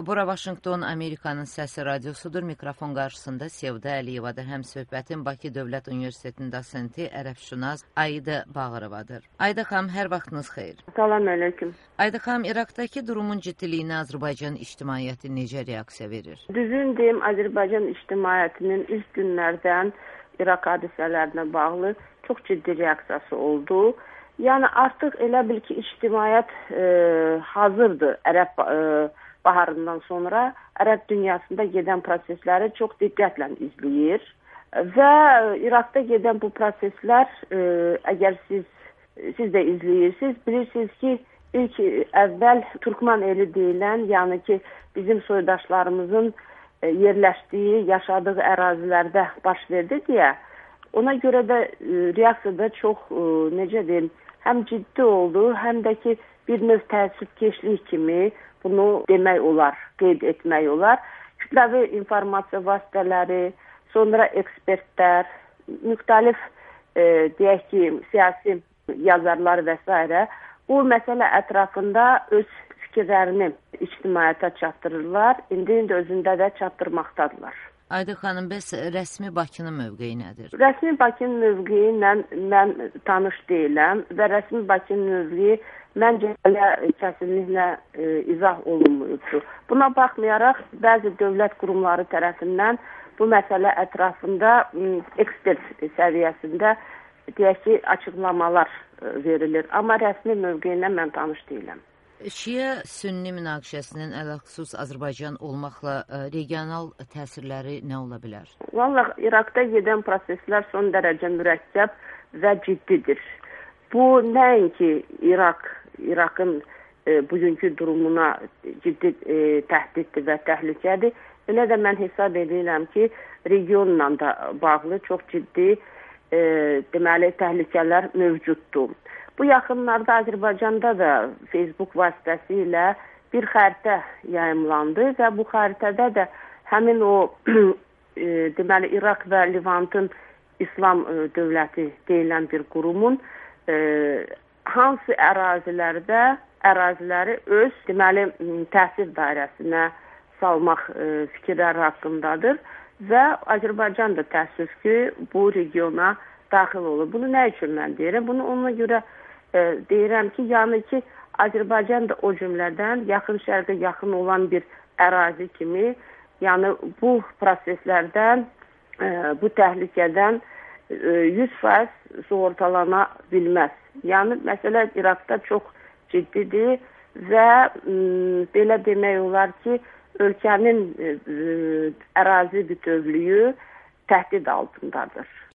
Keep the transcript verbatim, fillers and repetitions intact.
Bura Vaşinqton, Amerikanın Səsi radiosudur. Mikrofon qarşısında Sevda Əliyevadır. Həm söhbətin Bakı Dövlət Universitetinin dosenti, ərəbşünas Ayda Bağırovadır. Ayda xanım, hər vaxtınız xeyir. Salam aleyküm. Ayda xanım, İraqdakı durumun ciddiliyinə Azərbaycan ictimaiyyəti necə reaksiya verir? Düzün deyim, Azərbaycan ictimaiyyətinin ilk günlərdən İraq hadisələrinə bağlı çox ciddi reaksiyası oldu. Yəni artıq elə bil ki, ictimaiyyət e, hazırdır Ərəb e, baharından sonra Ərəb dünyasında gedən prosesləri çox diqqətlə izləyir və İraqda gedən bu proseslər e, əgər siz siz də izləyirsiniz, bilirsiniz ki, ilk əvvəl Türkmen eli deyilən, yəni ki, bizim soydaşlarımızın e, yerləşdiyi, yaşadığı ərazilərdə baş verdi deyə, ona görə də e, reaksiyada çox e, necə deyim, həm ciddi oldu, həm də ki, bir növ təəssüfkeşlik kimi bunu demək olar, qeyd etmək olar. Kütləvi informasiya vasitələri, sonra ekspertlər, müxtəlif e, deyək ki, siyasi yazarlar və s. bu məsələ ətrafında öz fikirlərini ictimaiyyətə çatdırırlar. İndi indi özündə də çatdırmaqdadırlar. Ayda xanım, bəs rəsmi Bakının mövqeyi nədir? Rəsmi Bakının mövqeyi ilə mən tanış deyiləm və rəsmi Bakının mövqeyi məncə elə kəsinliklə e, izah olunmuyubdur. Buna baxmayaraq, bəzi dövlət qurumları tərəfindən bu məsələ ətrafında m, ekspert səviyyəsində deyək ki, açıqlamalar e, verilir. Amma rəsmi mövqeyilə mən tanış deyiləm. Şiə-Sünni münaqişəsinin ələxüsus Azərbaycan olmaqla ə, regional təsirləri nə ola bilər? Vallahi, İraqda gedən proseslər son dərəcə mürəkkəb və ciddidir. Bu nəinki İraq, İraqın e, bugünkü durumuna ciddi e, təhdiddir və təhlükədir. Elə də mən hesab edirəm ki, regionla da bağlı çox ciddi e, deməli təhlükələr mövcuddur. Bu yaxınlarda Azərbaycanda da Facebook vasitəsilə bir xəritə yayımlandı və bu xəritədə də həmin o e, deməli İraq və Levantın İslam e, dövləti deyilən bir qurumun e, hansı ərazilərdə əraziləri öz deməli təsir dairəsinə salmaq e, fikirləri haqqındadır və Azərbaycan da təəssüf ki, bu regiona daxil olur. Bunu nə üçün mən deyirəm? Bunu ona görə e, deyirəm ki, yəni ki, Azərbaycan da o cümlədən yaxın şərqə yaxın olan bir ərazi kimi, yəni bu proseslərdən, e, bu təhlükədən e, yüz faiz sığortalana bilməz. Yəni, məsələ İraqda çox ciddidir və m, belə demək olar ki, ölkənin e, ərazi bütövlüyü təhdid altındadır.